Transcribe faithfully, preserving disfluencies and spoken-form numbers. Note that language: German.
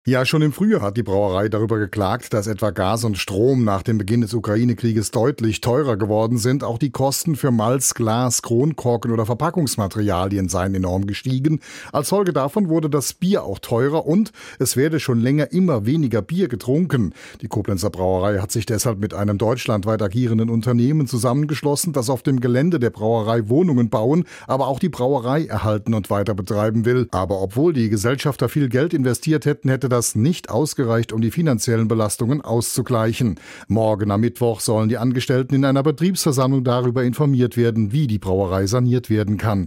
Ja, schon im Frühjahr hat die Brauerei darüber geklagt, dass etwa Gas und Strom nach dem Beginn des Ukraine-Krieges deutlich teurer geworden sind. Auch die Kosten für Malz, Glas, Kronkorken oder Verpackungsmaterialien seien enorm gestiegen. Als Folge davon wurde das Bier auch teurer und es werde schon länger immer weniger Bier getrunken. Die Koblenzer Brauerei hat sich deshalb mit einem deutschlandweit agierenden Unternehmen zusammengeschlossen, das auf dem Gelände der Brauerei Wohnungen bauen, aber auch die Brauerei erhalten und weiter betreiben will. Aber obwohl die Gesellschafter viel Geld investiert hätten, hätte das nicht ausgereicht, um die finanziellen Belastungen auszugleichen. Morgen am Mittwoch sollen die Angestellten in einer Betriebsversammlung darüber informiert werden, wie die Brauerei saniert werden kann.